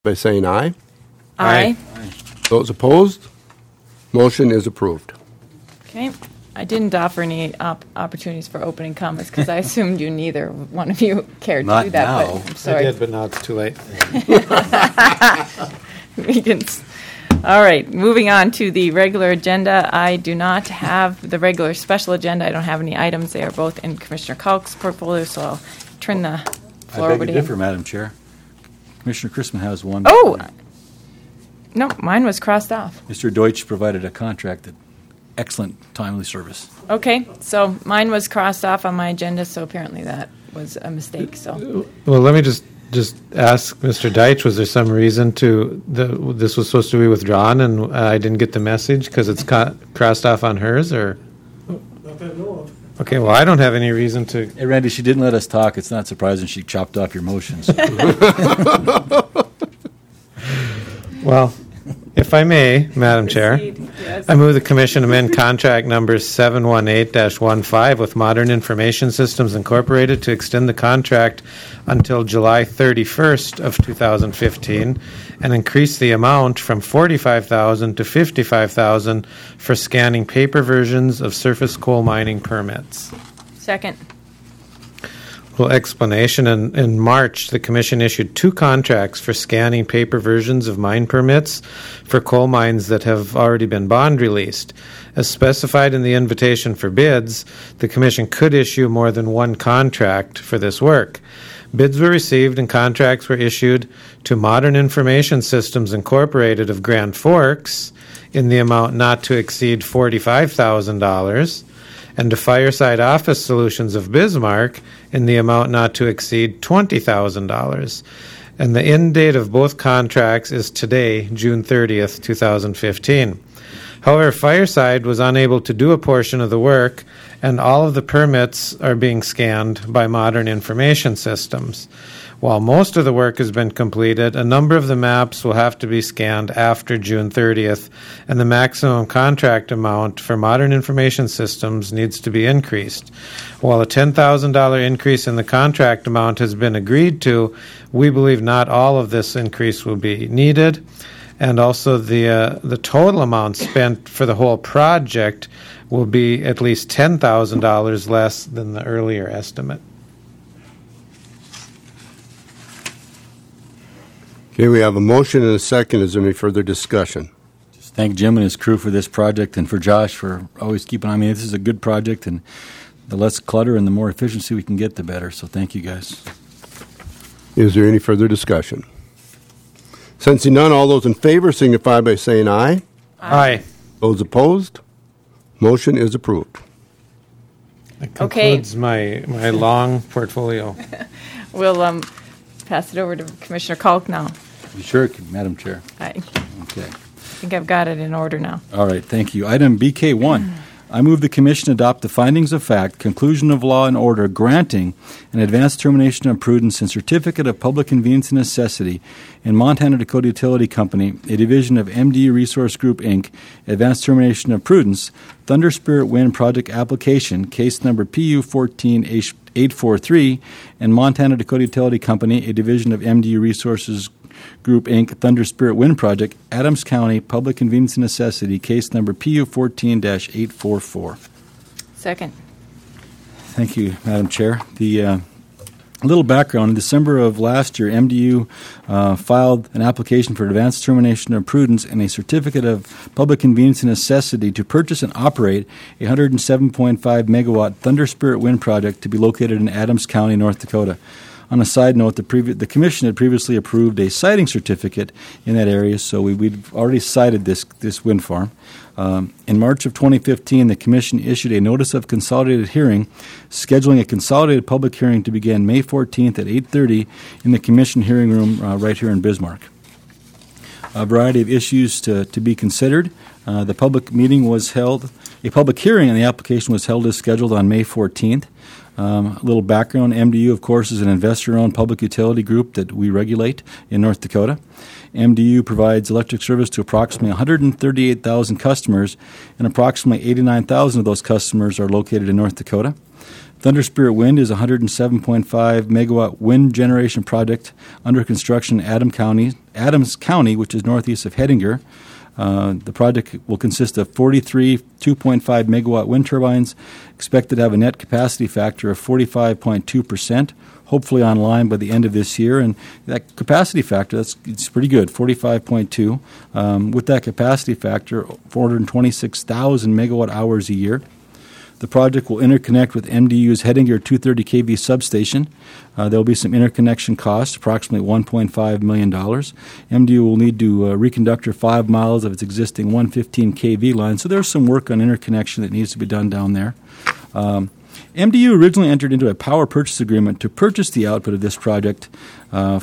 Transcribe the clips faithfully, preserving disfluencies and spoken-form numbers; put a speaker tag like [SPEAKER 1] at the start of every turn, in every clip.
[SPEAKER 1] by saying aye.
[SPEAKER 2] Aye.
[SPEAKER 3] Aye.
[SPEAKER 1] Those opposed? Motion is approved.
[SPEAKER 2] Okay. I didn't offer any op- opportunities for opening comments because I assumed you neither one of you cared
[SPEAKER 3] Not
[SPEAKER 2] to do that.
[SPEAKER 3] now.
[SPEAKER 2] But I'm sorry.
[SPEAKER 4] I did, but now it's too late.
[SPEAKER 2] We can. s- All right, moving on to the regular agenda. I do not have the regular special agenda. I don't have any items. They are both in Commissioner Kalk's portfolio, so I'll turn the
[SPEAKER 3] I
[SPEAKER 2] floor
[SPEAKER 3] beg
[SPEAKER 2] over
[SPEAKER 3] to
[SPEAKER 2] to
[SPEAKER 3] differ,
[SPEAKER 2] him.
[SPEAKER 3] Madam Chair. Commissioner Chrisman has one.
[SPEAKER 2] Oh! No, mine was crossed off.
[SPEAKER 3] Mister Deutsch provided a contract that excellent timely service.
[SPEAKER 2] Okay, so mine was crossed off on my agenda, so apparently that was a mistake. So
[SPEAKER 4] Well, let me just, just ask Mister Deitch, was there some reason to, the, this was supposed to be withdrawn and uh, I didn't get the message because it's co- crossed off on hers, or?
[SPEAKER 5] Not that I know of.
[SPEAKER 4] Okay, well, I don't have any reason to,
[SPEAKER 3] Hey, Randy, she didn't let us talk. It's not surprising she chopped off your motions.
[SPEAKER 4] well, if I may, Madam Chair.
[SPEAKER 2] Yes.
[SPEAKER 4] I move the Commission amend contract number seven one eight dash one five with Modern Information Systems Incorporated to extend the contract until July thirty-first of two thousand fifteen and increase the amount from forty-five thousand dollars to fifty-five thousand dollars for scanning paper versions of surface coal mining permits.
[SPEAKER 2] Second.
[SPEAKER 4] Little explanation. In, in March, the Commission issued two contracts for scanning paper versions of mine permits for coal mines that have already been bond released. As specified in the invitation for bids, the Commission could issue more than one contract for this work. Bids were received and contracts were issued to Modern Information Systems Incorporated of Grand Forks in the amount not to exceed forty-five thousand dollars and to Fireside Office Solutions of Bismarck in the amount not to exceed twenty thousand dollars. And the end date of both contracts is today, June thirtieth, two thousand fifteen. However, Fireside was unable to do a portion of the work, and all of the permits are being scanned by Modern Information Systems. While most of the work has been completed, a number of the maps will have to be scanned after June thirtieth, and the maximum contract amount for Modern Information Systems needs to be increased. While a ten thousand dollars increase in the contract amount has been agreed to, we believe not all of this increase will be needed, and also the uh, the total amount spent for the whole project will be at least ten thousand dollars less than the earlier estimate.
[SPEAKER 1] Okay, we have a motion and a second. Is there any further discussion?
[SPEAKER 3] Just thank Jim and his crew for this project and for Josh for always keeping on. I mean, this is a good project, and the less clutter and the more efficiency we can get, the better. So thank you, guys.
[SPEAKER 1] Is there any further discussion? Sensing none, all those in favor signify by saying aye.
[SPEAKER 4] Aye.
[SPEAKER 1] Those opposed? Motion is approved.
[SPEAKER 4] That
[SPEAKER 2] Okay.
[SPEAKER 4] concludes my, my long portfolio.
[SPEAKER 2] We'll um, pass it over to Commissioner Kalk now.
[SPEAKER 3] You sure, Madam Chair?
[SPEAKER 2] I
[SPEAKER 3] Okay.
[SPEAKER 2] think I've got it in order now.
[SPEAKER 3] All right, thank you. Item B K one. I move the Commission adopt the findings of fact, conclusion of law and order granting an advanced termination of prudence and certificate of public convenience and necessity in Montana Dakota Utility Company, a division of M D Resource Group, Incorporated, advanced termination of prudence, Thunder Spirit Wind project application, case number P U fourteen eight forty-three, and Montana Dakota Utility Company, a division of M D Resources Group, Incorporated, Thunder Spirit Wind Project, Adams County, Public Convenience and Necessity, case number P U fourteen eight forty-four.
[SPEAKER 2] Second.
[SPEAKER 3] Thank you, Madam Chair. The uh, little background, in December of last year, M D U uh, filed an application for advanced termination of prudence and a certificate of public convenience and necessity to purchase and operate a one hundred seven point five megawatt Thunder Spirit Wind Project to be located in Adams County, North Dakota. On a side note, the, previ- the Commission had previously approved a siting certificate in that area, so we, we'd already sited this, this wind farm. Um, in March of twenty fifteen, the Commission issued a notice of consolidated hearing, scheduling a consolidated public hearing to begin May fourteenth at eight thirty in the Commission hearing room uh, right here in Bismarck. A variety of issues to, to be considered. Uh, the public meeting was held, a public hearing on the application was held as scheduled on May fourteenth. Um, a little background, M D U, of course, is an investor-owned public utility group that we regulate in North Dakota. M D U provides electric service to approximately one hundred thirty-eight thousand customers, and approximately eighty-nine thousand of those customers are located in North Dakota. Thunder Spirit Wind is a one hundred seven point five megawatt wind generation project under construction in Adams County, Adams County, which is northeast of Hettinger. Uh, the project will consist of forty-three two point five megawatt wind turbines, expected to have a net capacity factor of forty-five point two percent, hopefully online by the end of this year. And that capacity factor, that's it's pretty good, forty-five point two. Um, with that capacity factor, four hundred twenty-six thousand megawatt hours a year. The project will interconnect with M D U's Hettinger two hundred thirty k V substation. Uh, there will be some interconnection costs, approximately one point five million dollars. M D U will need to uh, reconductor five miles of its existing one hundred fifteen k V line, so there's some work on interconnection that needs to be done down there. Um, M D U originally entered into a power purchase agreement to purchase the output of this project uh,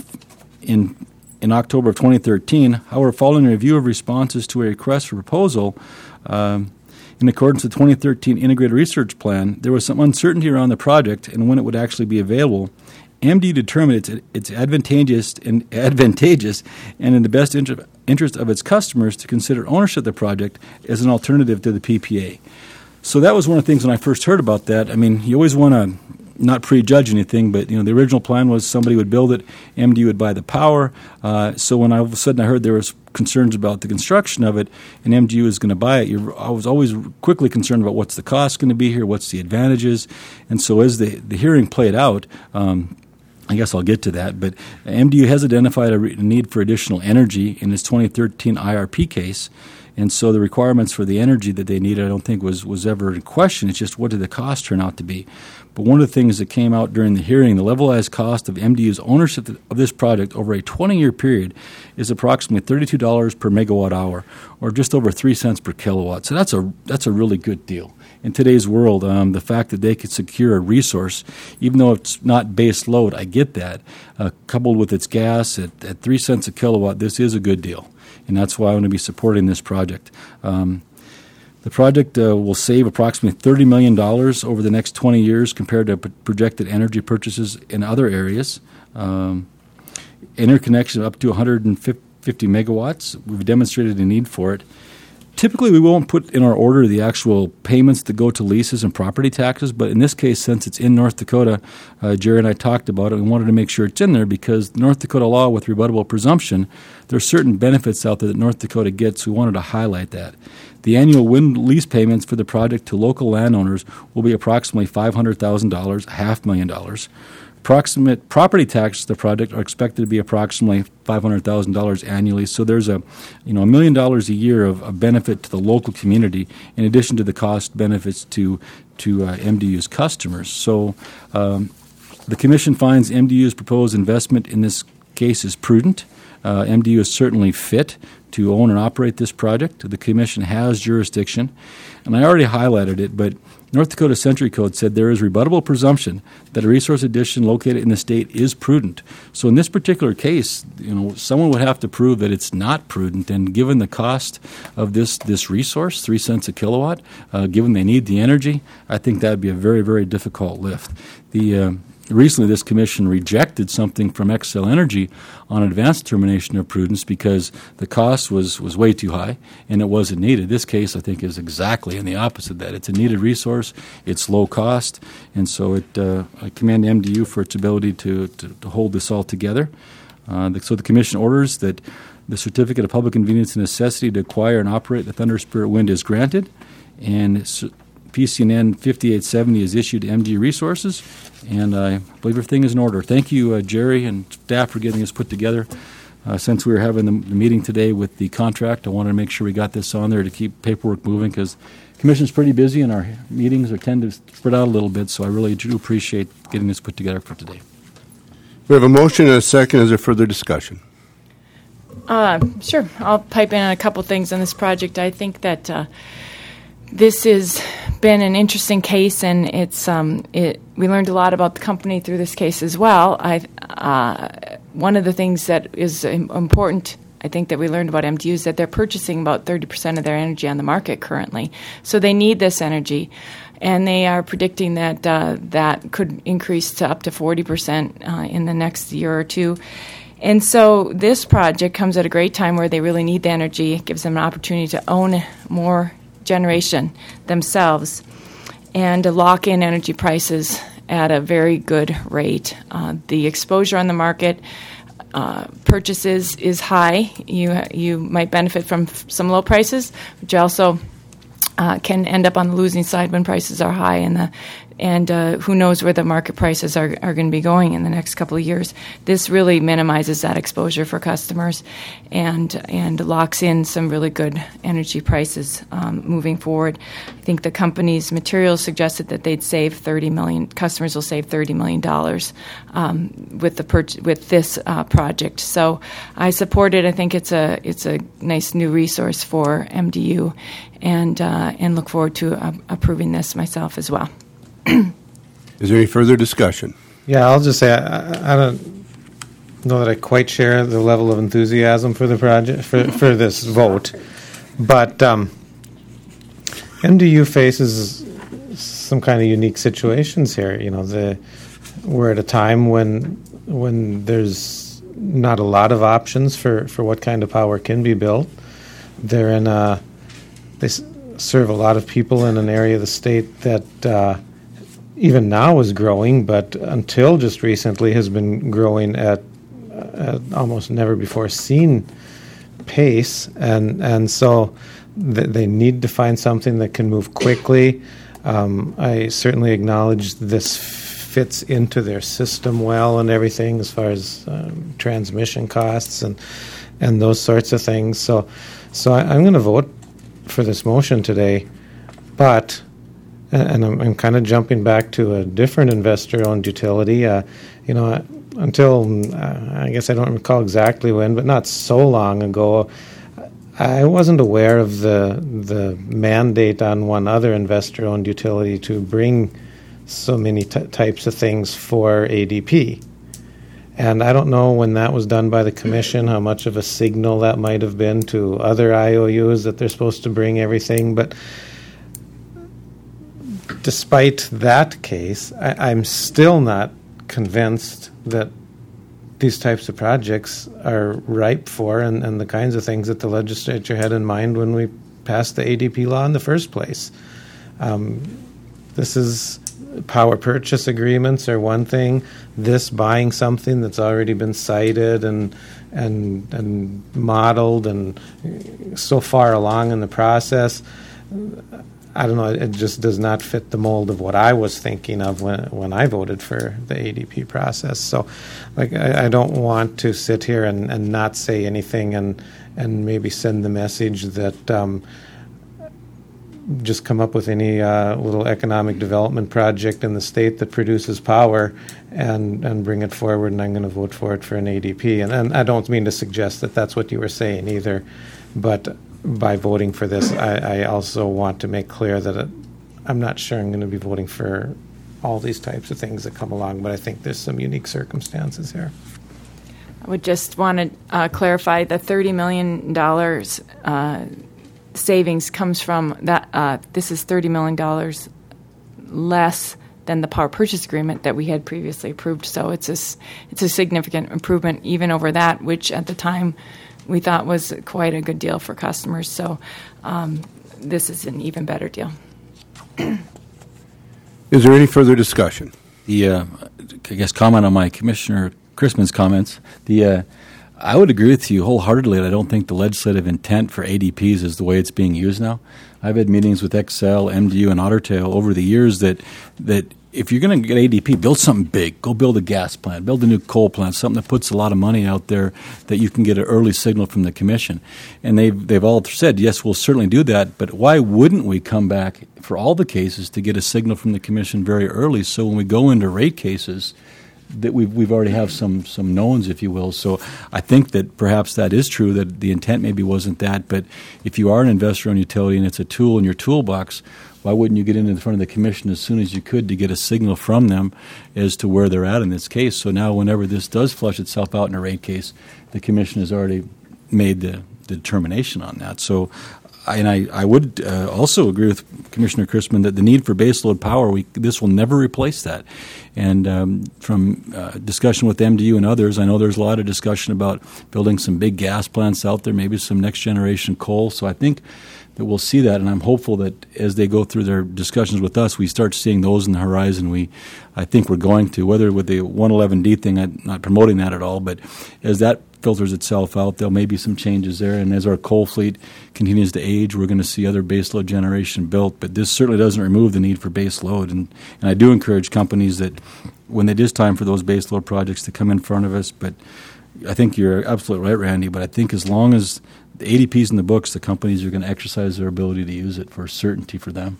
[SPEAKER 3] in in October of twenty thirteen. However, following a review of responses to a request for proposal, um, in accordance with the twenty thirteen Integrated Research Plan, there was some uncertainty around the project and when it would actually be available. M D U determined it's, it's advantageous and advantageous and in the best inter- interest of its customers to consider ownership of the project as an alternative to the P P A. So that was one of the things when I first heard about that. I mean, you always want to not prejudge anything, but you know, the original plan was somebody would build it, M D U would buy the power. Uh, so when I, all of a sudden I heard there was concerns about the construction of it, and M D U is going to buy it, you're, I was always quickly concerned about what's the cost going to be here, what's the advantages, and so as the the hearing played out. Um, I guess I'll get to that, but M D U has identified a re- need for additional energy in its twenty thirteen I R P case, and so the requirements for the energy that they needed I don't think was, was ever in question. It's just what did the cost turn out to be. But one of the things that came out during the hearing, the levelized cost of M D U's ownership of this project over a twenty-year period is approximately thirty-two dollars per megawatt hour, or just over three cents per kilowatt. So that's a that's a really good deal. In today's world, um, the fact that they could secure a resource, even though it's not base load, I get that, uh, coupled with its gas at, at three cents a kilowatt, this is a good deal. And that's why I want to be supporting this project. Um, the project uh, will save approximately thirty million dollars over the next twenty years compared to p- projected energy purchases in other areas. Um, interconnection of up to one hundred fifty megawatts. We've demonstrated a need for it. Typically, we won't put in our order the actual payments that go to leases and property taxes, but in this case, since it's in North Dakota, uh, Jerry and I talked about it, we wanted to make sure it's in there because North Dakota law with rebuttable presumption, there are certain benefits out there that North Dakota gets. We wanted to highlight that. The annual wind lease payments for the project to local landowners will be approximately five hundred thousand dollars, half million dollars. Approximate property taxes to the project are expected to be approximately five hundred thousand dollars annually. So there's a, you know, a million dollars a year of, of benefit to the local community, in addition to the cost benefits to to uh, M D U's customers. So um, the Commission finds M D U's proposed investment in this case is prudent. Uh, M D U is certainly fit to own and operate this project. The Commission has jurisdiction, and I already highlighted it, but North Dakota Century Code said there is rebuttable presumption that a resource addition located in the state is prudent. So in this particular case, you know, someone would have to prove that it's not prudent, and given the cost of this this resource, three cents a kilowatt, uh, given they need the energy, I think that would be a very, very difficult lift. The uh, Recently, this commission rejected something from Xcel Energy on advanced determination of prudence because the cost was, was way too high and it wasn't needed. This case, I think, is exactly in the opposite of that. It's a needed resource, it's low cost, and so it, uh, I commend M D U for its ability to, to, to hold this all together. Uh, the, so the commission orders that the Certificate of Public Convenience and Necessity to acquire and operate the Thunder Spirit Wind is granted, and P C N N fifty-eight seventy is issued to M D U Resources, and I believe everything is in order. Thank you, uh, Jerry and staff, for getting this put together. Uh, since we were having the, the meeting today with the contract, I wanted to make sure we got this on there to keep paperwork moving because the Commission's pretty busy and our meetings are tend to spread out a little bit, so I really do appreciate getting this put together for today.
[SPEAKER 1] We have a motion and a second. Is there further discussion?
[SPEAKER 2] Uh, sure. I'll pipe in on a couple things on this project. I think that uh, this has been an interesting case, and it's um, it. We learned a lot about the company through this case as well. I uh, one of the things that is important I think that we learned about M D Us that they're purchasing about thirty percent of their energy on the market currently. So they need this energy. And they are predicting that uh, that could increase to up to forty percent uh, in the next year or two. And so this project comes at a great time where they really need the energy. It gives them an opportunity to own more generation themselves and to lock in energy prices at a very good rate. Uh, the exposure on the market uh, purchases is high. You you might benefit from f- some low prices, but you also uh, can end up on the losing side when prices are high, and the and uh, who knows where the market prices are, are going to be going in the next couple of years. This really minimizes that exposure for customers and and locks in some really good energy prices um, moving forward. I think the company's materials suggested that they'd save thirty million dollars, customers will save thirty million dollars um, with the purch- with this uh, project. So I support it. I think it's a it's a nice new resource for M D U, and uh, and look forward to uh, approving this myself as well.
[SPEAKER 1] Is there any further discussion?
[SPEAKER 4] Yeah, I'll just say I, I don't know that I quite share the level of enthusiasm for the project for for this vote, but um, M D U faces some kind of unique situations here. You know, the we're at a time when when there's not a lot of options for, for what kind of power can be built. They're in a they s- serve a lot of people in an area of the state that. Uh, even now is growing, but until just recently has been growing at, at almost never before seen pace, and and so th- they need to find something that can move quickly. Um, I certainly acknowledge this fits into their system well and everything as far as um, transmission costs and and those sorts of things. So so I, I'm going to vote for this motion today, but. And I'm, I'm kind of jumping back to a different investor-owned utility. Uh, you know, until uh, I guess I don't recall exactly when, but not so long ago, I wasn't aware of the the mandate on one other investor-owned utility to bring so many t- types of things for A D P. And I don't know when that was done by the commission, how much of a signal that might have been to other I O Us that they're supposed to bring everything, but. Despite that case, I, I'm still not convinced that these types of projects are ripe for and, and the kinds of things that the legislature had in mind when we passed the A D P law in the first place. Um, this is power purchase agreements are one thing. This buying something that's already been cited and and and modeled and so far along in the process. I don't know, it just does not fit the mold of what I was thinking of when when I voted for the A D P process. So like I, I don't want to sit here and, and not say anything and and maybe send the message that um, just come up with any uh, little economic development project in the state that produces power and, and bring it forward, and I'm going to vote for it for an A D P. And, and I don't mean to suggest that that's what you were saying either, but by voting for this, I, I also want to make clear that it, I'm not sure I'm going to be voting for all these types of things that come along, but I think there's some unique circumstances here.
[SPEAKER 2] I would just want to uh, clarify the thirty million dollars uh, savings comes from that. Uh, this is thirty million dollars less than the power purchase agreement that we had previously approved. So it's a, it's a significant improvement even over that, which at the time we thought was quite a good deal for customers. So um, this is an even better deal.
[SPEAKER 1] Is there any further discussion?
[SPEAKER 3] The uh, I guess comment on my Commissioner Chrisman's comments. The uh, I would agree with you wholeheartedly. I don't think the legislative intent for A D Ps is the way it's being used now. I've had meetings with Xcel, M D U, and Otter Tail over the years that that if you're going to get A D P, build something big. Go build a gas plant, build a new coal plant, something that puts a lot of money out there that you can get an early signal from the commission. And they've they've all said, yes, we'll certainly do that, but why wouldn't we come back for all the cases to get a signal from the commission very early so when we go into rate cases that we've, we've already have some some knowns, if you will. So I think that perhaps that is true, that the intent maybe wasn't that, but if you are an investor-owned utility and it's a tool in your toolbox, why wouldn't you get in front of the commission as soon as you could to get a signal from them as to where they're at in this case? So now whenever this does flush itself out in a rate case, the commission has already made the, the determination on that. So, I, and I, I would uh, also agree with Commissioner Christman that the need for baseload power, we, this will never replace that. And um, from uh, discussion with M D U and others, I know there's a lot of discussion about building some big gas plants out there, maybe some next generation coal. So I think that we'll see that, and I'm hopeful that as they go through their discussions with us, we start seeing those in the horizon. We, I think we're going to, whether with the one eleven D thing, I'm not promoting that at all, but as that filters itself out, there may be some changes there, and as our coal fleet continues to age, we're going to see other baseload generation built, but this certainly doesn't remove the need for baseload, and, and I do encourage companies that when it is time for those baseload projects to come in front of us, but I think you're absolutely right, Randy, but I think as long as the A D P's in the books, the companies are going to exercise their ability to use it for certainty for them.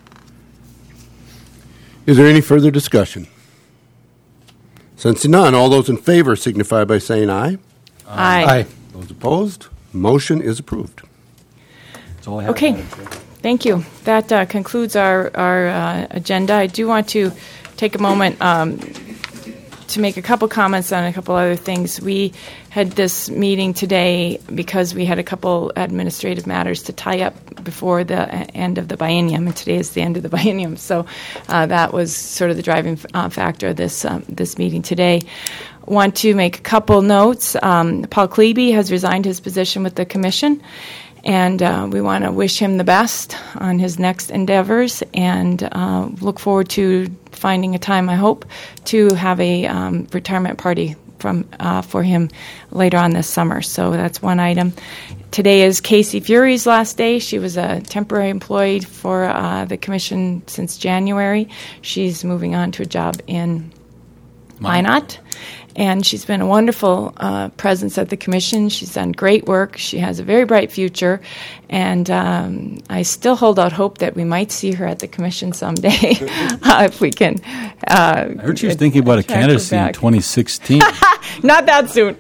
[SPEAKER 1] Is there any further discussion? Sensing none, all those in favor signify by saying aye.
[SPEAKER 2] Aye.
[SPEAKER 4] Aye.
[SPEAKER 1] Those opposed, motion is approved.
[SPEAKER 3] That's all I have.
[SPEAKER 2] Okay, thank you. That uh, concludes our, our uh, agenda. I do want to take a moment um, to make a couple comments on a couple other things. We had this meeting today because we had a couple administrative matters to tie up before the end of the biennium, and today is the end of the biennium. So uh, that was sort of the driving uh, factor of this, um, this meeting today. Want to make a couple notes. Um, Paul Klebe has resigned his position with the commission, and uh, we want to wish him the best on his next endeavors, and uh, look forward to finding a time, I hope, to have a um, retirement party from uh, for him later on this summer. So that's one item. Today is Casey Fury's last day. She was a temporary employee for uh, the commission since January. She's moving on to a job in Minot. And she's been a wonderful uh, presence at the commission. She's done great work. She has a very bright future. And um, I still hold out hope that we might see her at the commission someday uh, if we can. Uh,
[SPEAKER 3] I heard she was thinking about a candidacy in twenty sixteen.
[SPEAKER 2] Not that soon.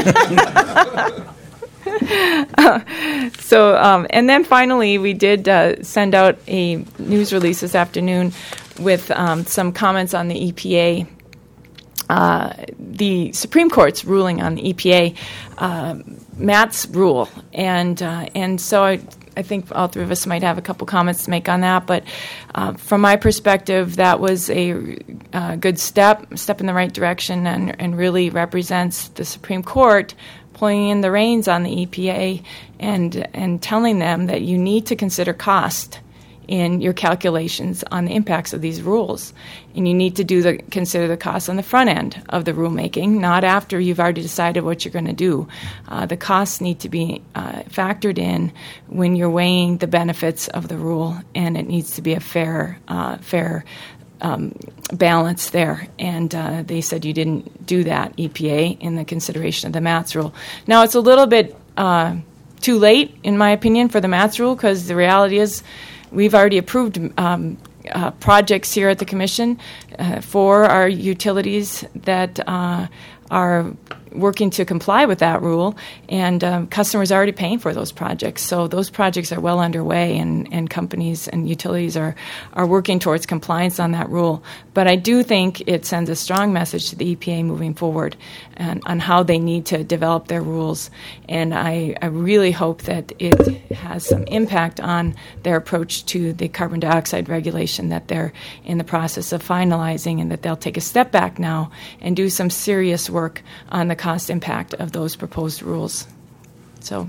[SPEAKER 2] uh, so, um, and then finally, we did uh, send out a news release this afternoon with um, some comments on the E P A. Uh, the Supreme Court's ruling on the E P A, uh, Matt's rule, and uh, and so I, I think all three of us might have a couple comments to make on that. But uh, from my perspective, that was a uh, good step, step in the right direction, and and really represents the Supreme Court pulling in the reins on the E P A and and telling them that you need to consider cost in your calculations on the impacts of these rules. And you need to do the consider the costs on the front end of the rulemaking, not after you've already decided what you're going to do. Uh, the costs need to be uh, factored in when you're weighing the benefits of the rule, and it needs to be a fair, uh, fair um, balance there. And uh, they said you didn't do that, E P A, in the consideration of the MATS rule. Now, it's a little bit uh, too late, in my opinion, for the MATS rule, because the reality is we've already approved um, uh, projects here at the Commission uh, for our utilities that uh, are working to comply with that rule, and um, customers are already paying for those projects. So those projects are well underway, and, and companies and utilities are, are working towards compliance on that rule. But I do think it sends a strong message to the E P A moving forward and, on how they need to develop their rules. And I, I really hope that it has some impact on their approach to the carbon dioxide regulation that they're in the process of finalizing, and that they'll take a step back now and do some serious work on the cost impact of those proposed rules. So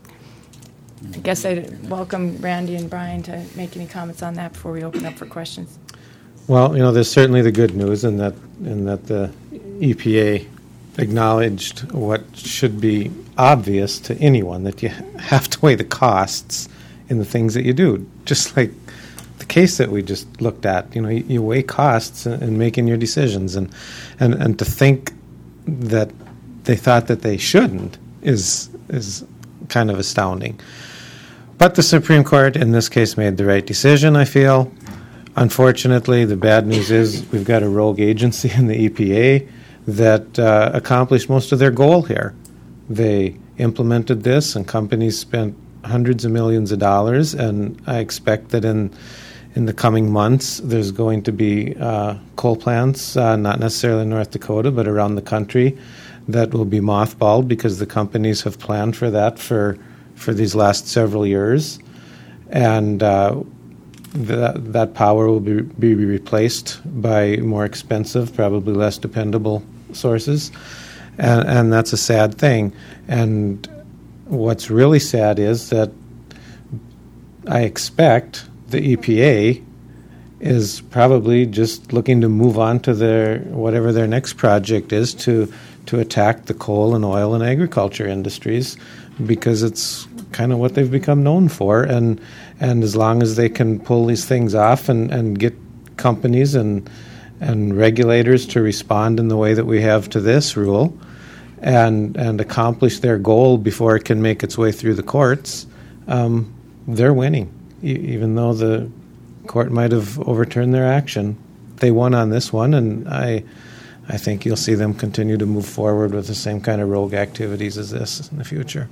[SPEAKER 2] I guess I'd welcome Randy and Brian to make any comments on that before we open up for questions.
[SPEAKER 4] Well, you know, there's certainly the good news in that in that the E P A acknowledged what should be obvious to anyone, that you have to weigh the costs in the things that you do. Just like the case that we just looked at, you know, you, you weigh costs in, in making your decisions, and, and and to think that they thought that they shouldn't is is kind of astounding. But the Supreme Court in this case made the right decision, I feel. Unfortunately, the bad news is we've got a rogue agency in the E P A that uh, accomplished most of their goal here. They implemented this, and companies spent hundreds of millions of dollars, and I expect that in in the coming months there's going to be uh, coal plants, uh, not necessarily in North Dakota, but around the country, that will be mothballed because the companies have planned for that for for these last several years, and uh, that that power will be be replaced by more expensive, probably less dependable sources, and and that's a sad thing. And what's really sad is that I expect the E P A is probably just looking to move on to their whatever their next project is to to attack the coal and oil and agriculture industries, because it's kind of what they've become known for. And and as long as they can pull these things off and, and get companies and and regulators to respond in the way that we have to this rule, and and accomplish their goal before it can make its way through the courts, um, they're winning. E- even though the court might have overturned their action, they won on this one, and I I think you'll see them continue to move forward with the same kind of rogue activities as this in the future.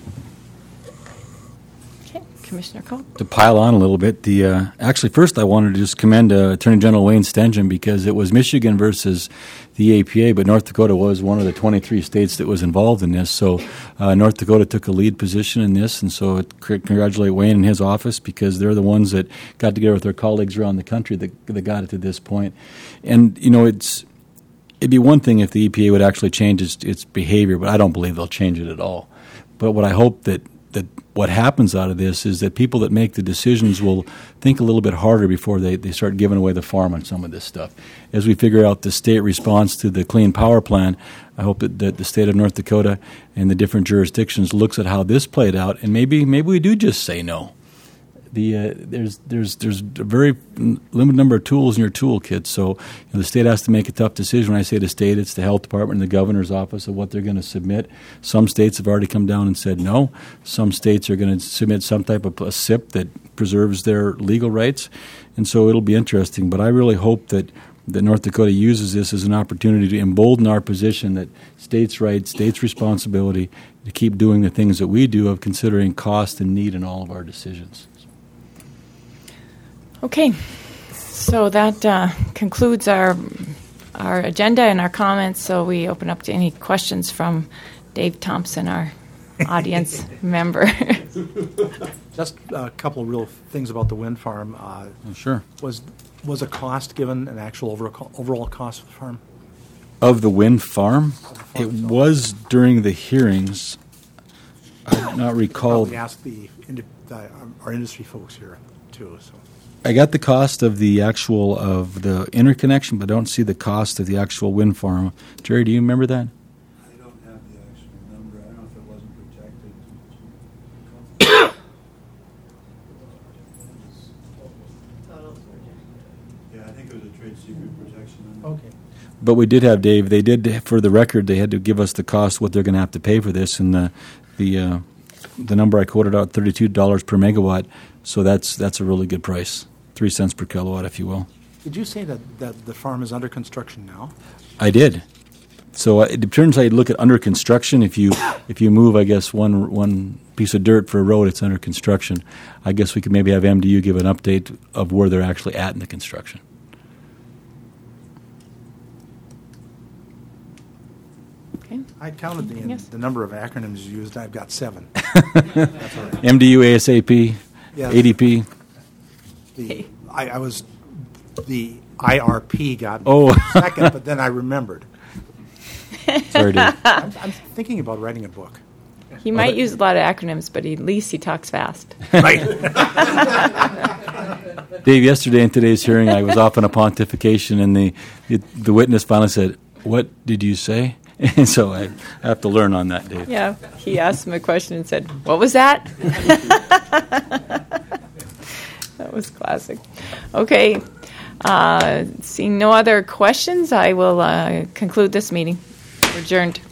[SPEAKER 2] Okay, Commissioner Cole.
[SPEAKER 3] To pile on a little bit, the uh, actually first I wanted to just commend uh, Attorney General Wayne Stengen, because it was Michigan versus the A P A, but North Dakota was one of the twenty-three states that was involved in this. So uh, North Dakota took a lead position in this, and so it, c- congratulate Wayne and his office, because they're the ones that got together with their colleagues around the country that, that got it to this point. And you know, it's it'd be one thing if the E P A would actually change its, its behavior, but I don't believe they'll change it at all. But what I hope that that what happens out of this is that people that make the decisions will think a little bit harder before they, they start giving away the farm on some of this stuff. As we figure out the state response to the Clean Power Plan, I hope that, that the state of North Dakota and the different jurisdictions looks at how this played out, and maybe maybe we do just say no. The uh, there's there's there's a very limited number of tools in your toolkit, so you know, the state has to make a tough decision. When I say the state, it's the health department and the governor's office of what they're going to submit. Some states have already come down and said no. Some states are going to submit some type of a S I P that preserves their legal rights, and so it'll be interesting. But I really hope that that North Dakota uses this as an opportunity to embolden our position that states' rights, states' responsibility to keep doing the things that we do of considering cost and need in all of our decisions.
[SPEAKER 2] Okay, so that uh, concludes our our agenda and our comments. So we open up to any questions from Dave Thompson, our audience member.
[SPEAKER 6] Just a couple of real things about the wind farm. Uh,
[SPEAKER 3] Oh, sure.
[SPEAKER 6] was was a cost given, an actual overall overall cost of the farm?
[SPEAKER 3] Of the wind farm, it was during the hearings. I do not recall.
[SPEAKER 6] We asked the, indi- the our industry folks here too. So
[SPEAKER 3] I got the cost of the actual of the interconnection, but I don't see the cost of the actual wind farm. Jerry, do you remember that?
[SPEAKER 7] I don't have the actual number. I don't know if it wasn't protected. Yeah, I think it was a trade secret protection number.
[SPEAKER 6] okay.
[SPEAKER 3] But we did have, Dave, they did, for the record, they had to give us the cost, what they're going to have to pay for this, and the the uh, the number I quoted out, thirty-two dollars per megawatt, so that's that's a really good price, three cents per kilowatt, if you will.
[SPEAKER 6] Did you say that, that the farm is under construction now?
[SPEAKER 3] I did. So uh, it depends how you look at under construction. If you if you move, I guess, one one piece of dirt for a road, it's under construction. I guess we could maybe have M D U give an update of where they're actually at in the construction.
[SPEAKER 2] Okay.
[SPEAKER 6] I counted the
[SPEAKER 2] Yes.
[SPEAKER 6] the number of acronyms used. I've got seven. That's all right.
[SPEAKER 3] M D U, ASAP,
[SPEAKER 6] Yeah.
[SPEAKER 3] A D P.
[SPEAKER 6] The, I, I was the I R P got me
[SPEAKER 3] Oh.
[SPEAKER 6] for a second, but then I remembered.
[SPEAKER 3] Sorry, Dave.
[SPEAKER 6] I'm, I'm thinking about writing a book.
[SPEAKER 2] He might use a lot of acronyms, but he, at least he talks fast.
[SPEAKER 6] Right.
[SPEAKER 3] Dave, yesterday in today's hearing, I was off on a pontification, and the the witness finally said, "What did you say?" And so I have to learn on that, Dave.
[SPEAKER 2] Yeah, he asked him a question and said, "What was that?" That was classic. Okay, uh, seeing no other questions, I will uh, conclude this meeting. We're adjourned.